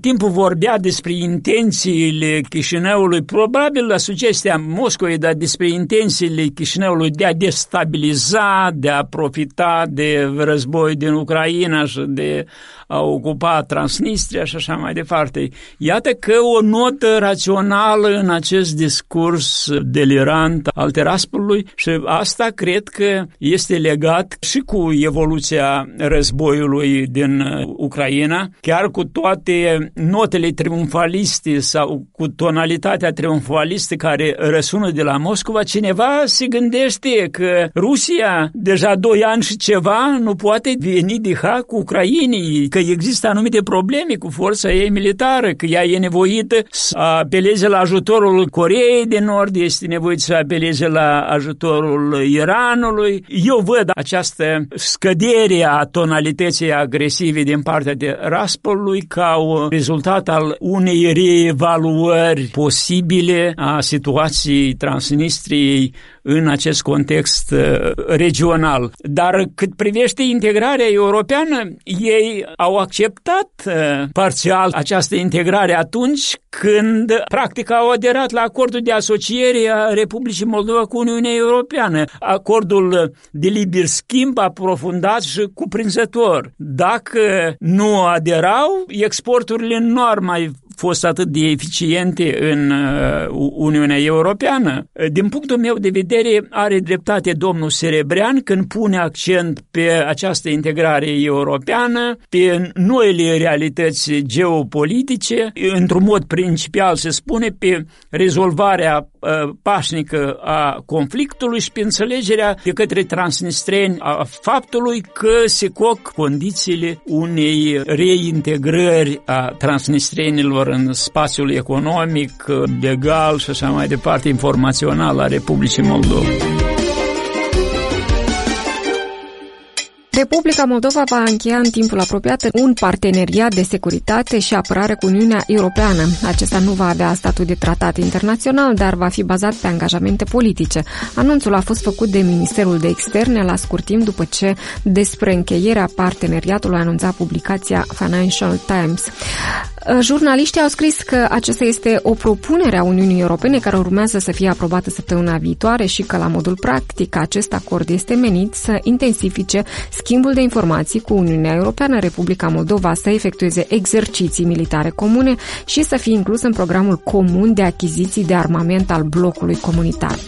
timpul vorbea despre intențiile Chișinăului, probabil la sugestia Moscovei, dar despre intențiile Chișinăului de a destabiliza, de a profita de război din Ucraina și de a ocupa Transnistria și așa mai departe. Iată că o notă rațională în acest discurs delirant al Tiraspolului și asta cred că este legat și cu evoluția războiului din Ucraina, chiar cu toate notele triumfaliste sau cu tonalitatea triumfalistă care răsună de la Moscova, cineva se gândește că Rusia deja doi ani și ceva nu poate veni de ha cu ucrainii, că există anumite probleme cu forța ei militară, că ea e nevoită să apeleze la ajutorul Coreei de Nord, este nevoită să apeleze la ajutorul Iranului. Eu văd această scădere a tonalității agresive din partea de Tiraspolului ca un rezultat al unei reevaluări posibile a situației Transnistriei în acest context regional. Dar cât privește integrarea europeană, ei au acceptat parțial această integrare atunci când practic au aderat la acordul de asociere a Republicii Moldova cu Uniunea Europeană, acordul de liber schimb aprofundat și cuprinzător. Dacă nu aderau, exporturile nu ar mai fost atât de eficiente în Uniunea Europeană. Din punctul meu de vedere, are dreptate domnul Serebrean când pune accent pe această integrare europeană, pe noile realități geopolitice, într-un mod principal se spune pe rezolvarea pașnică a conflictului și pe înțelegerea de către transnistreni a faptului că se coc condițiile unei reintegrări a transnistrenilor în spațiul economic, legal și așa mai departe, informațional a Republicii Moldova. Republica Moldova va încheia în timpul apropiat un parteneriat de securitate și apărare cu Uniunea Europeană. Acesta nu va avea statut de tratat internațional, dar va fi bazat pe angajamente politice. Anunțul a fost făcut de Ministerul de Externe la scurt timp după ce despre încheierea parteneriatului a anunțat publicația Financial Times. Jurnaliștii au scris că acesta este o propunere a Uniunii Europene care urmează să fie aprobată săptămâna viitoare și că la modul practic acest acord este menit să intensifice schimbul de informații cu Uniunea Europeană, Republica Moldova să efectueze exerciții militare comune și să fie inclus în programul comun de achiziții de armament al blocului comunitar.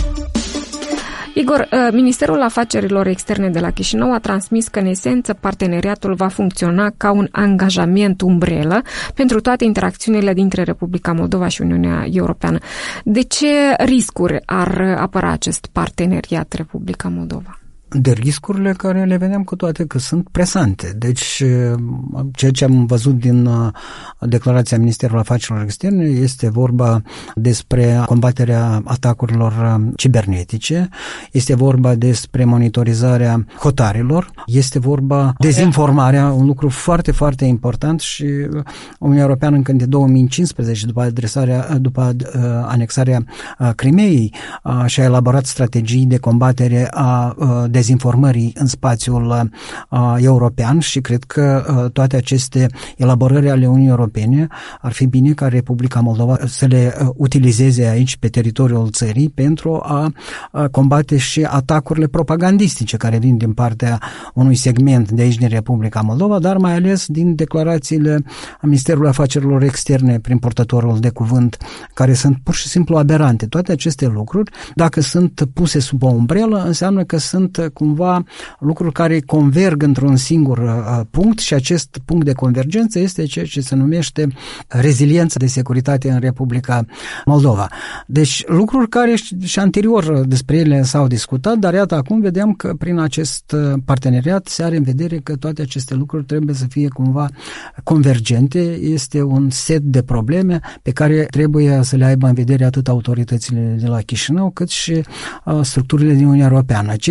Igor, Ministerul Afacerilor Externe de la Chișinău a transmis că, în esență, parteneriatul va funcționa ca un angajament umbrelă pentru toate interacțiunile dintre Republica Moldova și Uniunea Europeană. De ce riscuri ar apăra acest parteneriat Republica Moldova? De riscurile care le vedem cu toate că sunt presante. Deci, ceea ce am văzut din declarația Ministerului Afacerilor Externe este vorba despre combaterea atacurilor cibernetice, este vorba despre monitorizarea hotarilor, este vorba dezinformarea, un lucru foarte, foarte important și Uniunea Europeană încă de două mii cincisprezece, după adresarea, după anexarea Crimeei, și-a elaborat strategii de combatere a dezinformării în spațiul uh, european și cred că uh, toate aceste elaborări ale Uniunii Europene ar fi bine ca Republica Moldova să le uh, utilizeze aici pe teritoriul țării pentru a uh, combate și atacurile propagandistice care vin din partea unui segment de aici din Republica Moldova, dar mai ales din declarațiile Ministerului Afacerilor Externe prin purtătorul de cuvânt, care sunt pur și simplu aberante. Toate aceste lucruri, dacă sunt puse sub o umbrelă, înseamnă că sunt cumva lucruri care converg într-un singur uh, punct și acest punct de convergență este ceea ce se numește reziliență de securitate în Republica Moldova. Deci lucruri care și anterior despre ele s-au discutat, dar iată acum vedem că prin acest parteneriat se are în vedere că toate aceste lucruri trebuie să fie cumva convergente. Este un set de probleme pe care trebuie să le aibă în vedere atât autoritățile de la Chișinău cât și uh, structurile din Uniunea Europeană. Ceea ce este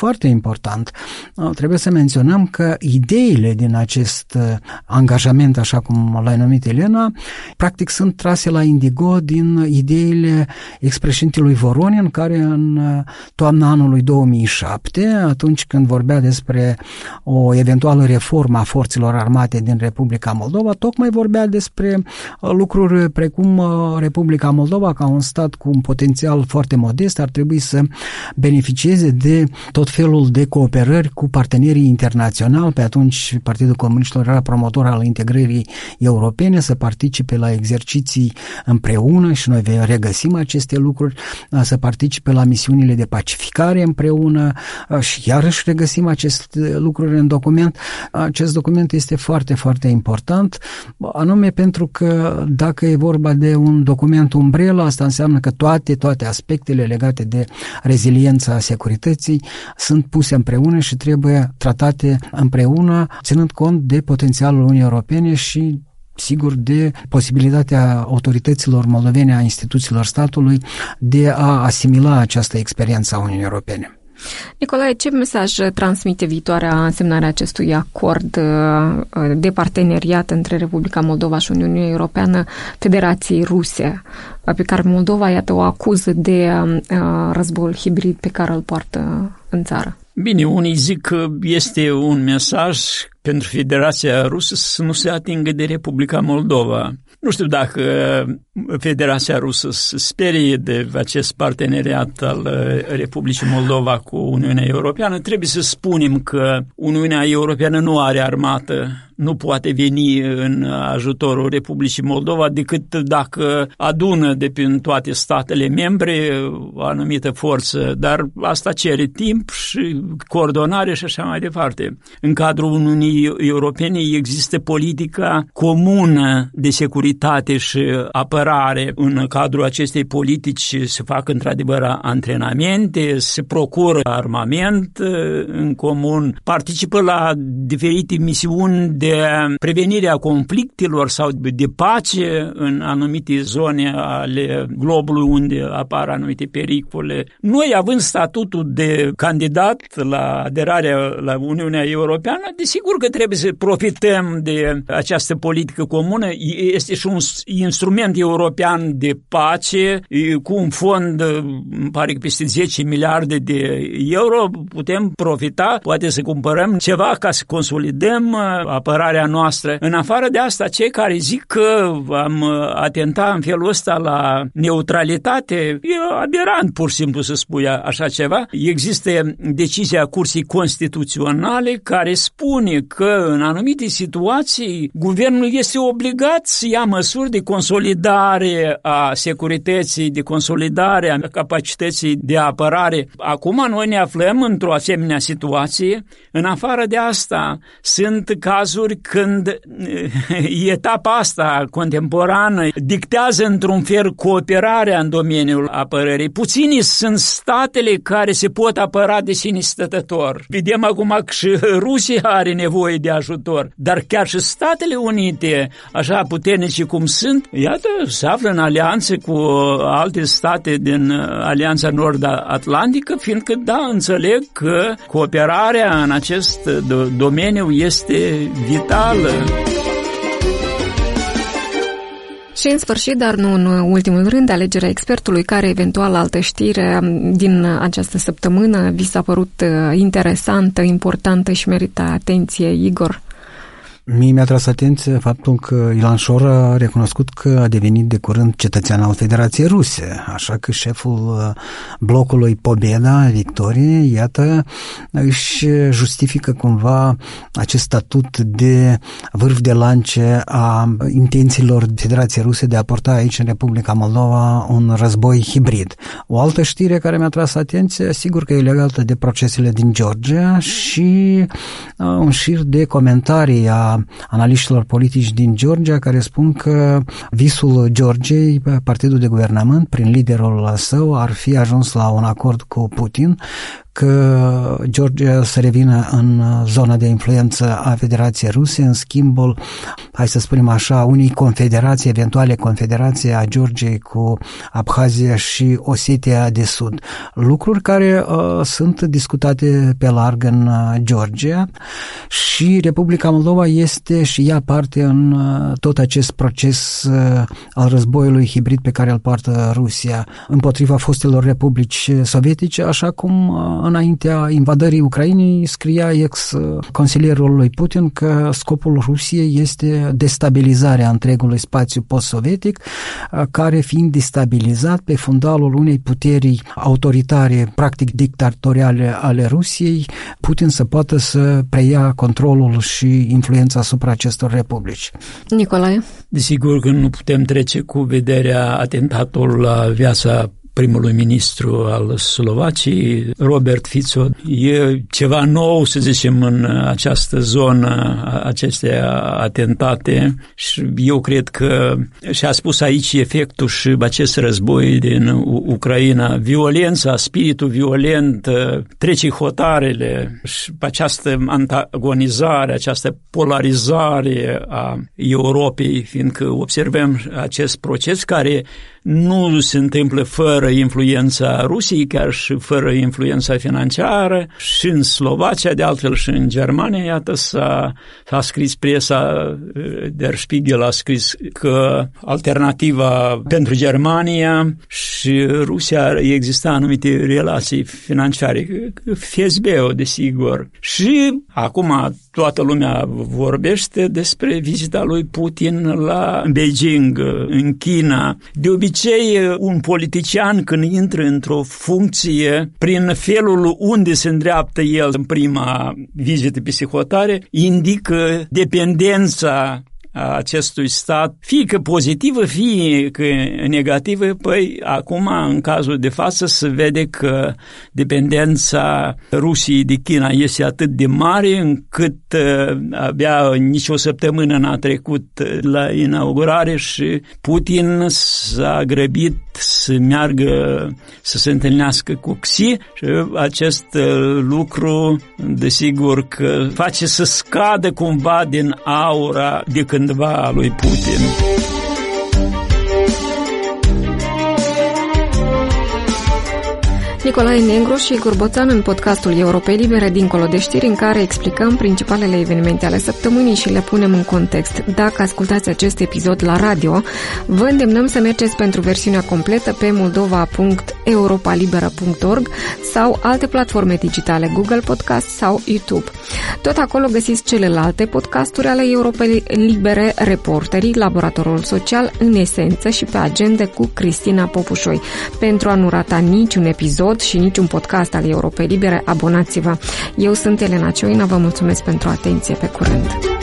foarte important. Trebuie să menționăm că ideile din acest angajament, așa cum l-ai numit, Elena, practic sunt trase la indigo din ideile ex-președintelui Voronin, care în toamna anului două mii șapte, atunci când vorbea despre o eventuală reformă a forțelor armate din Republica Moldova, tocmai vorbea despre lucruri precum Republica Moldova, ca un stat cu un potențial foarte modest, ar trebui să beneficieze de tot felul de cooperări cu partenerii internaționali. Pe atunci Partidul Comuniștilor era promotor al integrării europene, să participe la exerciții împreună și noi regăsim aceste lucruri, să participe la misiunile de pacificare împreună și iarăși regăsim aceste lucruri în document. Acest document este foarte, foarte important, anume pentru că dacă e vorba de un document umbrelă, asta înseamnă că toate, toate aspectele legate de reziliența securității sunt puse împreună și trebuie tratate împreună, ținând cont de potențialul Uniunii Europene și sigur de posibilitatea autorităților moldovene, a instituțiilor statului de a asimila această experiență a Uniunii Europene. Nicolae, ce mesaj transmite viitoarea semnarea acestui acord de parteneriat între Republica Moldova și Uniunea Europeană Federației Ruse, pe care Moldova, iată, o acuză de războiul hibrid pe care îl poartă în țară? Bine, unii zic că este un mesaj pentru Federația Rusă să nu se atingă de Republica Moldova. Nu știu dacă Federația Rusă se sperie de acest parteneriat al Republicii Moldova cu Uniunea Europeană. Trebuie să spunem că Uniunea Europeană nu are armată, nu poate veni în ajutorul Republicii Moldova decât dacă adună de prin toate statele membre o anumită forță, dar asta cere timp și coordonare și așa mai departe. În cadrul Uniunii Europene există politica comună de securitate și apărare. În cadrul acestei politici se fac într-adevăr antrenamente, se procură armament în comun, participă la diferite misiuni de prevenire a conflictelor sau de pace în anumite zone ale globului unde apar anumite pericole. Noi, având statutul de candidat la aderarea la Uniunea Europeană, desigur că trebuie să profităm de această politică comună. Este și un instrument european de pace cu un fond, îmi pare că peste zece miliarde de euro, putem profita, poate să cumpărăm ceva ca să consolidăm apărarea noastră. În afară de asta, cei care zic că am atentat în felul ăsta la neutralitate, e aberant pur și simplu să spui așa ceva. Există decizia Curții Constituționale care spune că în anumite situații guvernul este obligat să ia măsuri de consolidare a securității, de consolidare a capacității de apărare. Acum noi ne aflăm într-o asemenea situație. În afară de asta, sunt cazuri când etapa asta contemporană dictează într-un fel cooperarea în domeniul apărării. Puțini sunt statele care se pot apăra de sine stătător. Vedem acum că și Rusia are nevoie de ajutor, dar chiar și Statele Unite, așa puternice cum sunt, iată, se află în alianțe cu alte state din Alianța Nord-Atlantică, fiindcă, da, înțeleg că cooperarea în acest domeniu este vitală. Și în sfârșit, dar nu în ultimul rând, alegerea expertului, care eventual altă știre din această săptămână vi s-a părut interesantă, importantă și merită atenție, Igor? Mie mi-a tras atenție faptul că Ilan Șor a recunoscut că a devenit de curând cetățean al Federației Ruse, așa că șeful blocului Pobeda, Victorie, iată, își justifică cumva acest statut de vârf de lance a intențiilor Federației Ruse de a porta aici în Republica Moldova un război hibrid. O altă știre care mi-a tras atenție, sigur că e legată de procesele din Georgia și un șir de comentarii a analiștilor politici din Georgia care spun că visul Georgiei, partidul de guvernământ, prin liderul său, ar fi ajuns la un acord cu Putin că Georgia să revină în zona de influență a Federației Ruse, în schimbul, hai să spunem așa, unei confederații, eventuale confederații a Georgiei cu Abhazia și Osetia de Sud. Lucruri care uh, sunt discutate pe larg în uh, Georgia și Republica Moldova este și ea parte în uh, tot acest proces uh, al războiului hibrid pe care îl poartă Rusia împotriva fostelor republici sovietice, așa cum uh, înaintea invadării Ucrainei scria ex-consilierul lui Putin că scopul Rusiei este destabilizarea întregului spațiu post-sovietic, care fiind destabilizat pe fundalul unei puteri autoritare, practic dictatoriale ale Rusiei, Putin să poată să preia controlul și influența asupra acestor republici. Nicolae? Desigur că nu putem trece cu vederea atentatul la viața primului ministru al Slovaciei, Robert Fico. E ceva nou, să zicem, în această zonă, aceste atentate și eu cred că și-a spus aici efectul și acest război din Ucraina, violența, spiritul violent, trece hotarele și această antagonizare, această polarizare a Europei, fiindcă observăm acest proces care nu se întâmplă fără influența Rusiei, chiar și fără influența financiară, și în Slovacia, de altfel și în Germania, iată, s-a, s-a scris presa, Der Spiegel a scris că alternativa pentru Germania și Rusia exista anumite relații financiare, F S B-ul, desigur. Și acum toată lumea vorbește despre vizita lui Putin la Beijing, în China. De obicei, un politician când intră într-o funcție, prin felul unde se îndreaptă el în prima vizită pe hotare, indică dependența a acestui stat, fie că pozitivă, fie că negativă. Păi acum, în cazul de față, se vede că dependența Rusiei de China este atât de mare încât uh, abia nici o săptămână n-a trecut la inaugurare și Putin s-a grăbit să meargă, să se întâlnească cu Xi și acest uh, lucru, desigur că face să scadă cumva din aura de cândva lui Putin. Nicolae Negru și Igor Boțan în podcastul Europei Libere, dincolo de știri, în care explicăm principalele evenimente ale săptămânii și le punem în context. Dacă ascultați acest episod la radio, vă îndemnăm să mergeți pentru versiunea completă pe moldova punct europa libera punct org sau alte platforme digitale, Google Podcast sau YouTube. Tot acolo găsiți celelalte podcasturi ale Europei Libere, Reporterii, Laboratorul Social, în esență și pe agende cu Cristina Popușoi. Pentru a nu rata niciun episod și niciun podcast al Europei Libere, abonați-vă. Eu sunt Elena Cioina, vă mulțumesc pentru atenție, pe curând.